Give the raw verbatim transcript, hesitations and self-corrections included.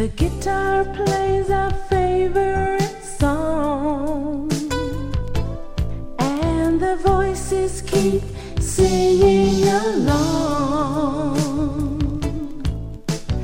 The guitar plays our favorite song, and the voices keep singing along.